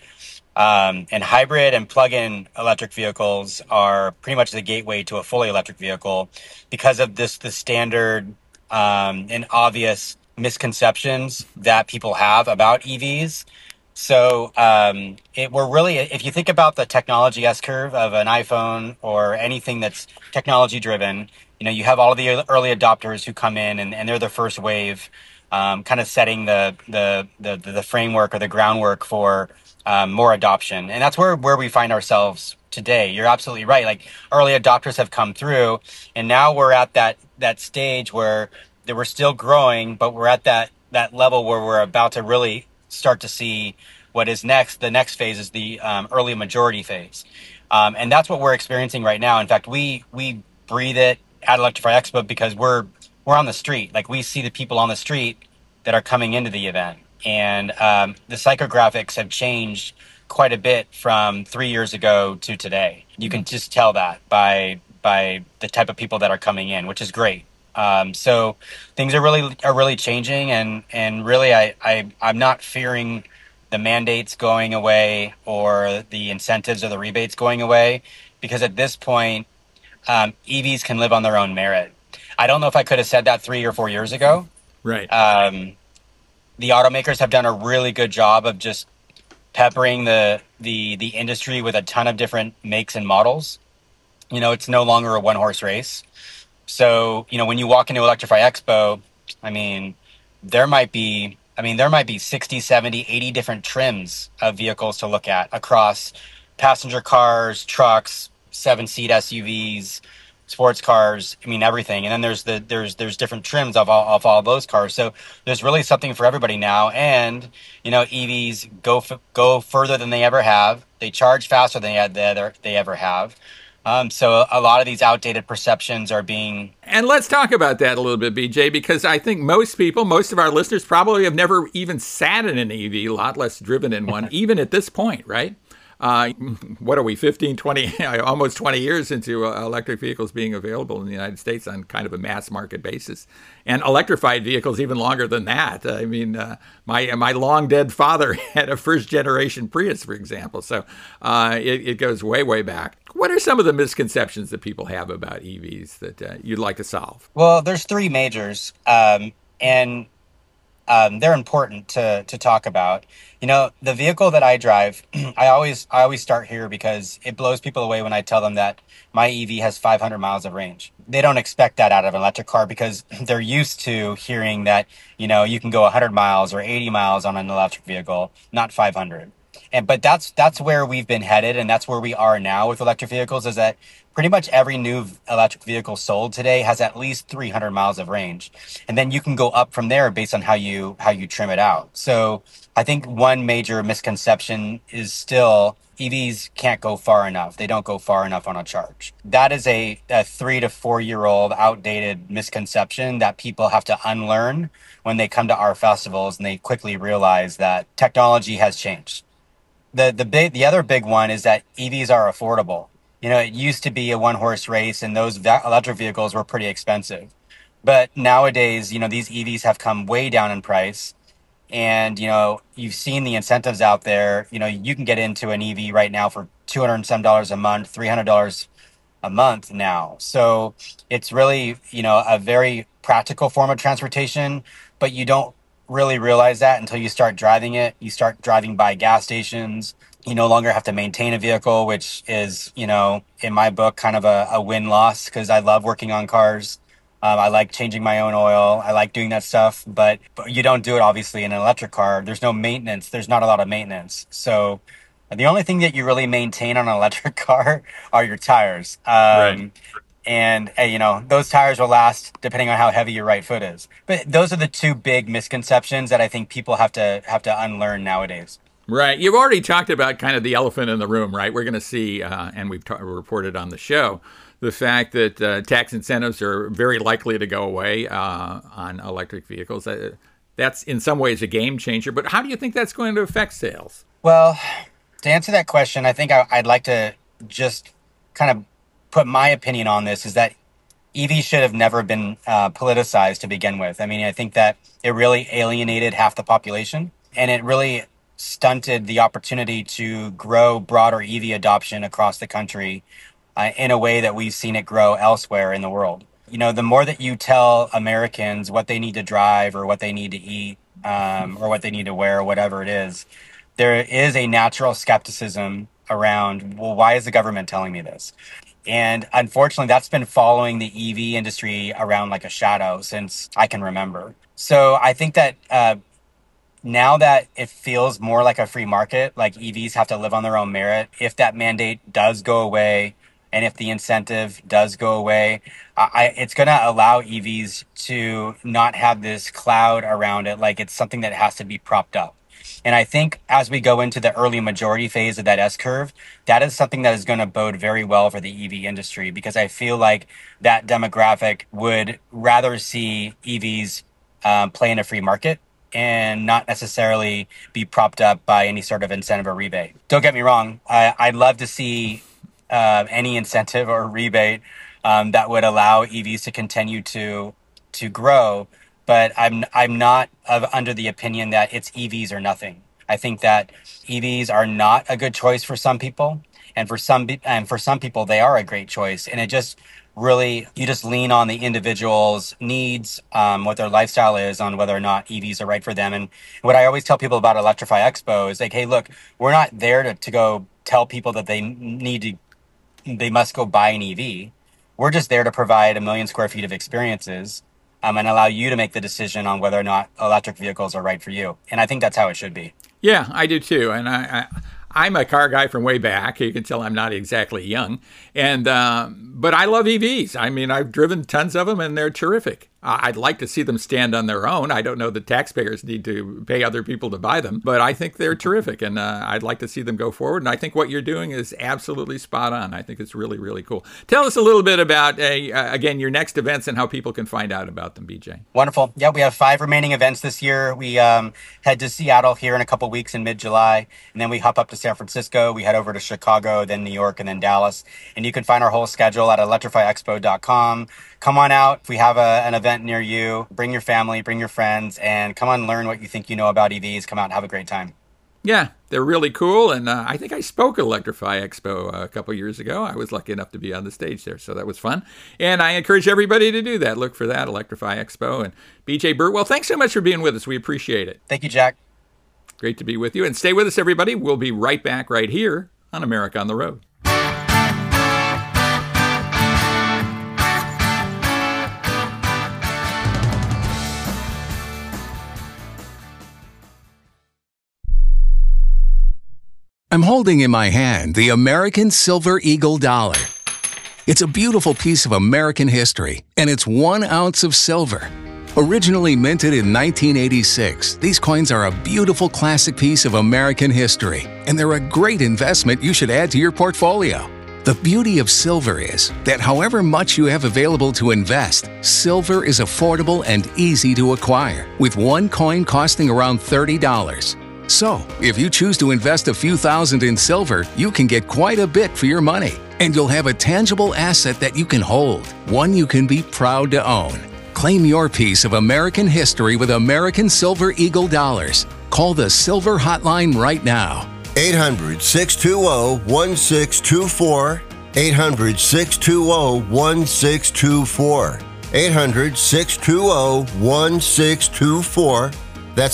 And hybrid and plug-in electric vehicles are pretty much the gateway to a fully electric vehicle because of the standard and obvious misconceptions that people have about EVs. So we're really, if you think about the technology S-curve of an iPhone or anything that's technology driven, you know, you have all of the early adopters who come in and they're the first wave, kind of setting the framework or the groundwork for more adoption. And that's where we find ourselves today. You're absolutely right. Like, early adopters have come through, and now we're at that stage where we're still growing, but we're at that level where we're about to really start to see what is next. The next phase is the early majority phase. And that's what we're experiencing right now. In fact, we breathe it at Electrify Expo because we're on the street. Like, we see the people on the street that are coming into the event. And the psychographics have changed quite a bit from 3 years ago to today. You can just tell that by the type of people that are coming in, which is great. So things are really changing, and really I'm not fearing the mandates going away or the incentives or the rebates going away, because at this point, EVs can live on their own merit. I don't know if I could have said that 3 or 4 years ago. Right. The automakers have done a really good job of just peppering the industry with a ton of different makes and models. You know, it's no longer a one-horse race. So, you know, when you walk into Electrify Expo, I mean, there might be 60, 70, 80 different trims of vehicles to look at across passenger cars, trucks, 7-seat SUVs, sports cars. I mean, everything. And then there's different trims of all those cars. So there's really something for everybody now. And, you know, EVs go further than they ever have. They charge faster than they ever have. So a lot of these outdated perceptions are being... And let's talk about that a little bit, BJ, because I think most of our listeners probably have never even sat in an EV, a lot less driven in one, even at this point, right? What are we, 15, 20, almost 20 years into electric vehicles being available in the United States on kind of a mass market basis, and electrified vehicles even longer than that. I mean, my long dead father had a first generation Prius, for example. So it goes way, way back. What are some of the misconceptions that people have about EVs that you'd like to solve? Well, there's 3 majors, and they're important to talk about. You know, the vehicle that I drive, I always start here because it blows people away when I tell them that my EV has 500 miles of range. They don't expect that out of an electric car because they're used to hearing that, you know, you can go 100 miles or 80 miles on an electric vehicle, not 500. But that's where we've been headed, and that's where we are now with electric vehicles, is that pretty much every new electric vehicle sold today has at least 300 miles of range. And then you can go up from there based on how you trim it out. So I think one major misconception is still EVs can't go far enough. They don't go far enough on a charge. That is a 3 to 4 year old outdated misconception that people have to unlearn when they come to our festivals, and they quickly realize that technology has changed. The other big one is that EVs are affordable. It used to be a one-horse race, and those electric vehicles were pretty expensive. But nowadays, these EVs have come way down in price. And, you've seen the incentives out there. You can get into an EV right now for $207 a month, $300 a month now. So it's really, a very practical form of transportation, but you don't really realize that until you start driving it. You start driving by gas stations. You no longer have to maintain a vehicle, which is, in my book, kind of a win-loss, because I love working on cars. I like changing my own oil. I like doing that stuff, but you don't do it, obviously, in an electric car. There's no maintenance. There's not a lot of maintenance. So the only thing that you really maintain on an electric car are your tires. Right. And, those tires will last depending on how heavy your right foot is. But those are the two big misconceptions that I think people have to unlearn nowadays. Right. You've already talked about kind of the elephant in the room, right? We're going to see, and we've reported on the show, the fact that tax incentives are very likely to go away on electric vehicles. That's in some ways a game changer. But how do you think that's going to affect sales? Well, to answer that question, I think I'd like to just kind of put my opinion on this, is that EVs should have never been politicized to begin with. I mean, I think that it really alienated half the population, and it really stunted the opportunity to grow broader EV adoption across the country in a way that we've seen it grow elsewhere in the world. The more that you tell Americans what they need to drive or what they need to eat or what they need to wear, or whatever it is, there is a natural skepticism around, well, why is the government telling me this? And unfortunately, that's been following the EV industry around like a shadow since I can remember. So I think that now that it feels more like a free market, like EVs have to live on their own merit, if that mandate does go away, and if the incentive does go away, it's going to allow EVs to not have this cloud around it, like it's something that has to be propped up. And I think as we go into the early majority phase of that S-curve, that is something that is going to bode very well for the EV industry, because I feel like that demographic would rather see EVs play in a free market and not necessarily be propped up by any sort of incentive or rebate. Don't get me wrong. I'd love to see any incentive or rebate that would allow EVs to continue to grow. But I'm not under the opinion that it's EVs or nothing. I think that EVs are not a good choice for some people, and for some people they are a great choice. And it just really, you just lean on the individual's needs, what their lifestyle is, on whether or not EVs are right for them. And what I always tell people about Electrify Expo is like, hey, look, we're not there to go tell people that they must go buy an EV. We're just there to provide 1 million square feet of experiences and allow you to make the decision on whether or not electric vehicles are right for you. And I think that's how it should be. Yeah, I do too. And I'm a car guy from way back. You can tell I'm not exactly young. And but I love EVs. I mean, I've driven tons of them, and they're terrific. I'd like to see them stand on their own. I don't know that taxpayers need to pay other people to buy them, but I think they're terrific, and I'd like to see them go forward. And I think what you're doing is absolutely spot on. I think it's really, really cool. Tell us a little bit about, again, your next events and how people can find out about them, BJ. Wonderful. Yeah, we have 5 remaining events this year. We head to Seattle here in a couple weeks in mid-July, and then we hop up to San Francisco. We head over to Chicago, then New York, and then Dallas. And you can find our whole schedule at electrifyexpo.com. Come on out. If we have an event near you, bring your family, bring your friends, and come on, learn what you think you know about EVs. Come out and have a great time. Yeah, they're really cool. And I think I spoke at Electrify Expo a couple years ago. I was lucky enough to be on the stage there, so that was fun. And I encourage everybody to do that. Look for that, Electrify Expo. And BJ Burtwell, thanks so much for being with us. We appreciate it. Thank you, Jack. Great to be with you. And stay with us, everybody. We'll be right back right here on America on the Road. I'm holding in my hand the American Silver Eagle dollar. It's a beautiful piece of American history, and it's 1 ounce of silver. Originally minted in 1986, these coins are a beautiful classic piece of American history, and they're a great investment you should add to your portfolio. The beauty of silver is that however much you have available to invest, silver is affordable and easy to acquire, with one coin costing around $30. So, if you choose to invest a few thousand in silver, you can get quite a bit for your money, and you'll have a tangible asset that you can hold, one you can be proud to own. Claim your piece of American history with American Silver Eagle dollars. Call the Silver Hotline right now. 800-620-1624. 800-620-1624. 800-620-1624. That's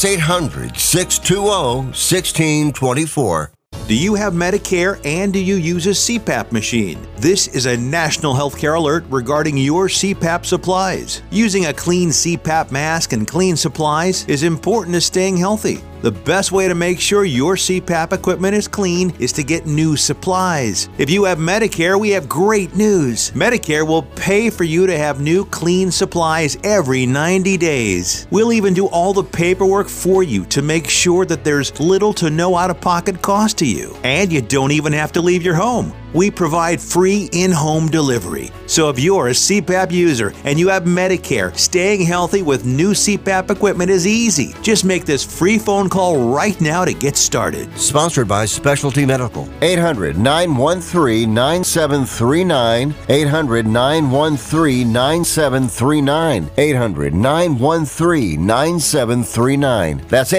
800-620-1624. Do you have Medicare and do you use a CPAP machine? This is a national healthcare alert regarding your CPAP supplies. Using a clean CPAP mask and clean supplies is important to staying healthy. The best way to make sure your CPAP equipment is clean is to get new supplies. If you have Medicare, we have great news. Medicare will pay for you to have new clean supplies every 90 days. We'll even do all the paperwork for you to make sure that there's little to no out-of-pocket cost to you. And you don't even have to leave your home. We provide free in-home delivery. So if you're a CPAP user and you have Medicare, staying healthy with new CPAP equipment is easy. Just make this free phone call right now to get started. Sponsored by Specialty Medical. 800-913-9739. 800-913-9739. 800-913-9739. That's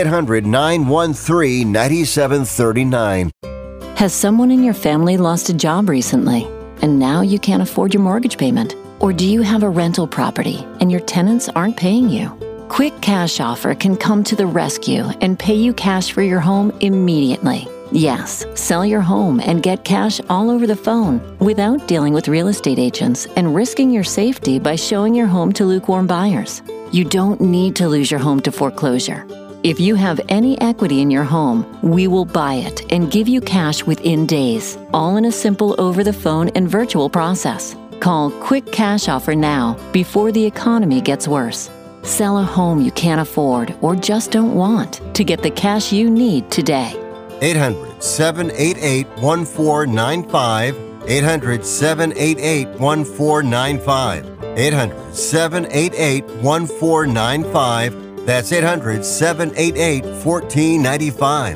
800-913-9739. Has someone in your family lost a job recently, and now you can't afford your mortgage payment? Or do you have a rental property and your tenants aren't paying you? Quick Cash Offer can come to the rescue and pay you cash for your home immediately. Yes, sell your home and get cash all over the phone without dealing with real estate agents and risking your safety by showing your home to lukewarm buyers. You don't need to lose your home to foreclosure. If you have any equity in your home, we will buy it and give you cash within days, all in a simple over-the-phone and virtual process. Call Quick Cash Offer now before the economy gets worse. Sell a home you can't afford or just don't want to get the cash you need today. 800-788-1495. 800-788-1495. 800-788-1495. That's 800-788-1495.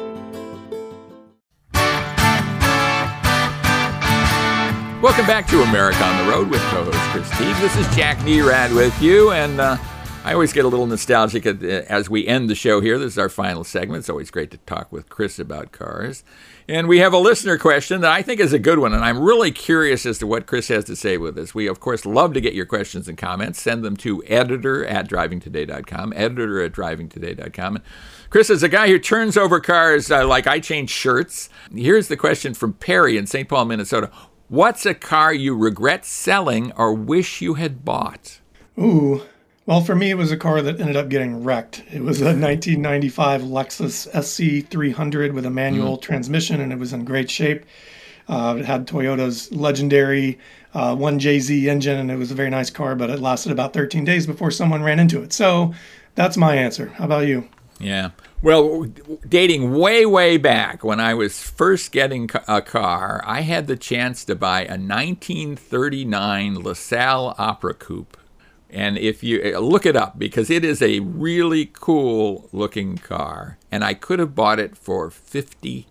Welcome back to America on the Road with co-host Chris Teague. This is Jack Nerad with you, and I always get a little nostalgic as we end the show here. This is our final segment. It's always great to talk with Chris about cars. And we have a listener question that I think is a good one, and I'm really curious as to what Chris has to say with this. We, of course, love to get your questions and comments. Send them to editor@drivingtoday.com, editor@drivingtoday.com. Chris is a guy who turns over cars like I change shirts. Here's the question from Perry in St. Paul, Minnesota. What's a car you regret selling or wish you had bought? Ooh. Well, for me, it was a car that ended up getting wrecked. It was a 1995 Lexus SC300 with a manual transmission, and it was in great shape. It had Toyota's legendary 1JZ engine, and it was a very nice car, but it lasted about 13 days before someone ran into it. So that's my answer. How about you? Yeah. Well, dating way, way back when I was first getting a car, I had the chance to buy a 1939 LaSalle Opera Coupe. And if you look it up, because it is a really cool looking car, and I could have bought it for $50.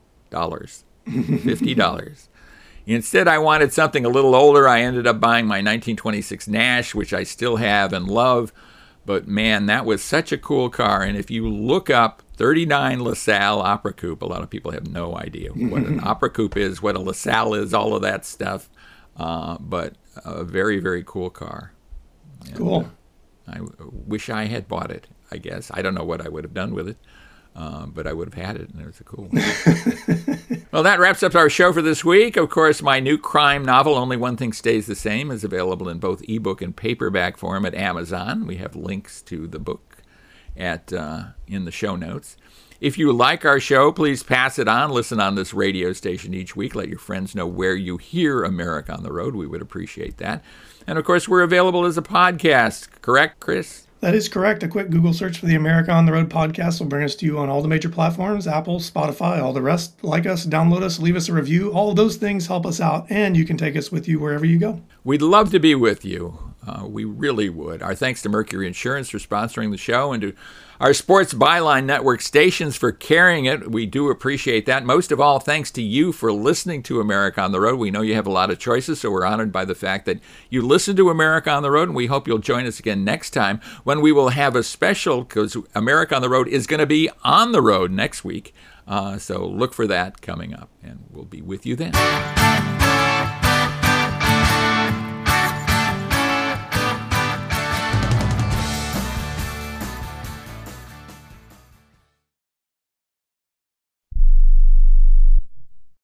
$50. Instead, I wanted something a little older. I ended up buying my 1926 Nash, which I still have and love. But man, that was such a cool car. And if you look up 39 LaSalle Opera Coupe, a lot of people have no idea what an Opera Coupe is, what a LaSalle is, all of that stuff. But a very, very cool car. And, cool. I wish I had bought it, I guess. I don't know what I would have done with it, but I would have had it, and it was cool. Well, that wraps up our show for this week. Of course, my new crime novel, Only One Thing Stays the Same, is available in both ebook and paperback form at Amazon. We have links to the book in the show notes. If you like our show, please pass it on. Listen on this radio station each week. Let your friends know where you hear America on the Road. We would appreciate that. And, of course, we're available as a podcast. Correct, Chris? That is correct. A quick Google search for the America on the Road podcast will bring us to you on all the major platforms, Apple, Spotify, all the rest. Like us, download us, leave us a review. All of those things help us out, and you can take us with you wherever you go. We'd love to be with you. We really would. Our thanks to Mercury Insurance for sponsoring the show, and to our Sports Byline Network stations for carrying it. We do appreciate that. Most of all, thanks to you for listening to America on the Road. We know you have a lot of choices, so we're honored by the fact that you listen to America on the Road, and we hope you'll join us again next time when we will have a special, because America on the Road is going to be on the road next week. So look for that coming up, and we'll be with you then.